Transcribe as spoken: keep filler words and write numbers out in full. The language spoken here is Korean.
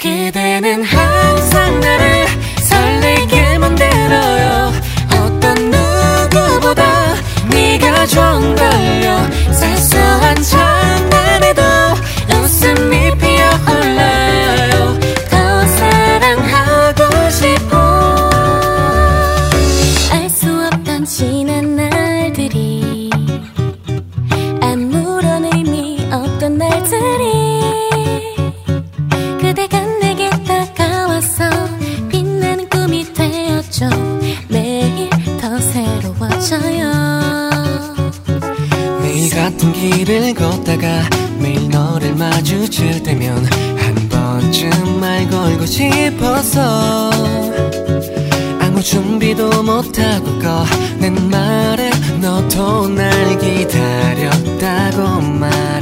그대는 항상 나를 설레게 만들어요. 어떤 누구보다 네가 좋은걸요. 사소한 장난에도 웃음이 피어올라요. 더 사랑하고 싶어. 알 수 없던 지난 날들이 아무런 의미 없던 날들이 그대가 내게 다가와서 빛나는 꿈이 되었죠. 매일 더 새로워져요. 매일 같은 길을 걷다가 매일 너를 마주칠 때면 한 번쯤 말 걸고 싶어서 아무 준비도 못하고 꺼낸 말에 너도 날 기다렸다고 말